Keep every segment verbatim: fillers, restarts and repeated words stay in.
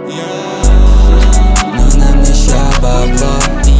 но нам не ща бабло.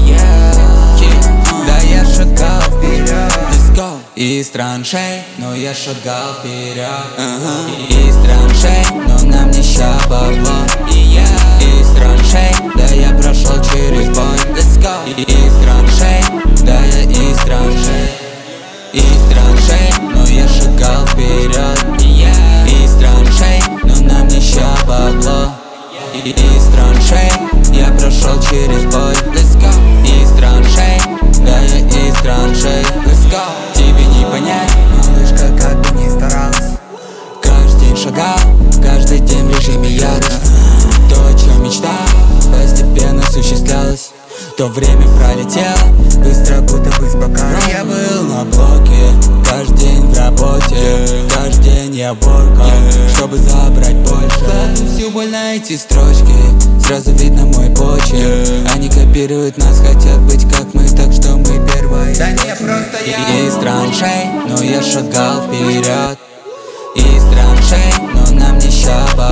Да я шагал вперед из траншей, но я шагал вперед из траншей, но нам не ща бабло. Из траншей, да я прошел через бой. Из траншей, да я из траншей. Из траншей, но я шагал вперед из траншей, но нам не ща бабло. Из траншей, я прошел через бой. Из траншей, да я из траншей. Тебе не понять, малышка, как бы ни старалась. Каждый день шагал, каждый день в режиме ярость. То, о чем мечтал, постепенно осуществлялось. То время пролетело быстро, будто бы спокойно. Я был на блоке, каждый день в работе. Каждый день я воркал, чтобы забрать больше. Кладу всю боль на эти строчки, сразу видно мой почерк. Они копируют нас, хотят быть как мы, так что мы первые. Да не просто я из траншей, но я шагал вперед из траншей, но нам не ща.